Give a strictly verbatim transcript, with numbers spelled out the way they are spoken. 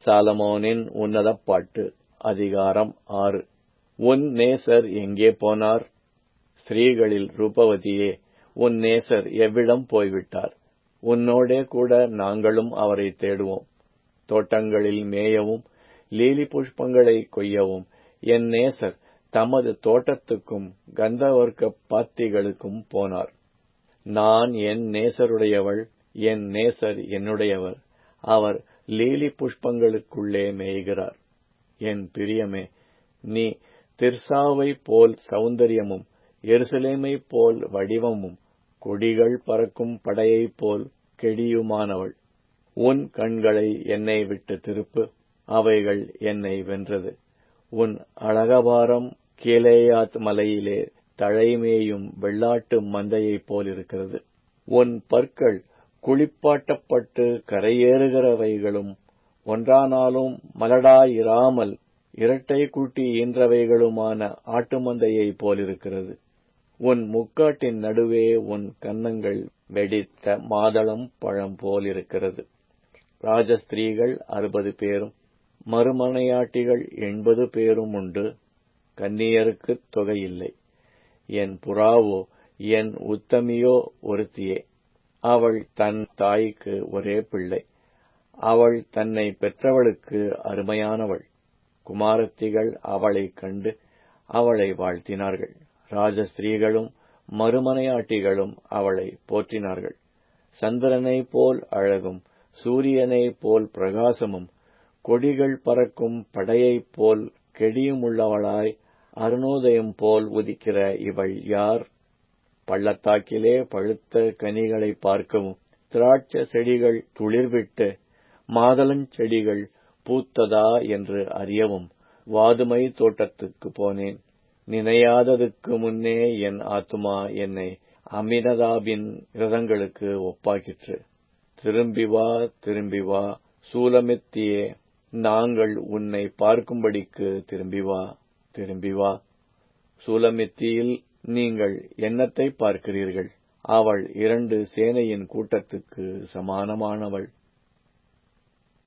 சாலமோனின் உன்னதப் பாட்டு. அதிகாரம் ஆறு. உன் நேசர் எங்கே போனார்? ஸ்திரீகளில் ரூபவதியே, உன் நேசர் எவ்விடம் போய்விட்டார்? உன்னோடே கூட நாங்களும் அவரை தேடுவோம். தோட்டங்களில் மேயவும் லீலி புஷ்பங்களை கொய்யவும் என் நேசர் தமது தோட்டத்துக்கும் கந்தவர்க்க பாத்திகளுக்கும் போனார். நான் என் நேசருடையவள், என் நேசர் என்னுடையவர். அவர் லீலி புஷ்பங்களுக்குள்ளே மேய்கிறார். என் பிரியமே, நீ திர்சாவைப் போல் சௌந்தரியமும் எருசலேமைப் போல் வடிவமும் கொடிகள் பறக்கும் படையைப் போல் கெடியுமானவள். உன் கண்களை என்னை விட்டு திருப்பு, அவைகள் என்னை வென்றது. உன் அழகபாரம் கீலேயாத் மலையிலே தழைமேயும் வெள்ளாட்டு மந்தையைப் போலிருக்கிறது. உன் பற்கள் குளிப்பாட்டப்பட்டு கரையேறுகிறவைகளும் ஒன்றானாலும் மலடாயிராமல் இரட்டை குட்டி ஈன்றவைகளுமான ஆட்டு மந்தையைப் போலிருக்கிறது. உன் முக்காட்டின் நடுவே உன் கன்னங்கள் வெடித்த மாதளம் பழம் போலிருக்கிறது. ராஜஸ்திரீகள் அறுபது பேரும் மறுமனையாட்டிகள் எண்பது பேரும் உண்டு. கன்னியருக்குத் தொகையில்லை. என் புறாவோ என் உத்தமியோ ஒருத்தியே. அவள் தன் தாய்க்கு ஒரே பிள்ளை. அவள் தன்னை பெற்றவளுக்கு அருமையானவள். குமாரத்திகள் அவளைக் கண்டு அவளை வாழ்த்தினார்கள். ராஜஸ்திரீகளும் மறுமனையாட்டிகளும் அவளை போற்றினார்கள். சந்திரனைப் போல் அழகும் சூரியனைப் போல் பிரகாசமும் கொடிகள் பறக்கும் படையைப் போல் கெடியுமுள்ளவளாய் அருணோதயம் போல் உதிக்கிற இவள் யார்? பள்ளத்தாக்கிலே பழுத்த கனிகளை பார்க்கவும் திராட்சை செடிகள் துளிர்விட்டு மாதளஞ் செடிகள் பூத்ததா என்று அறியவும் வாதுமை தோட்டத்துக்கு போனேன். நினையாததுக்கு முன்னே என் ஆத்துமா என்னை அம்மினதாபின் இரதங்களுக்கு ஒப்பாக்கிற்று. திரும்பி வா, திரும்பி வா, சூலமித்தியே, நாங்கள் உன்னை பார்க்கும்படிக்கு திரும்பி வா, திரும்பி வா. சூலமித்தியில் நீங்கள் என்னத்தை பார்க்கிறீர்கள்? அவள் இரண்டு சேனையின் கூட்டத்துக்கு சமானமானவள்.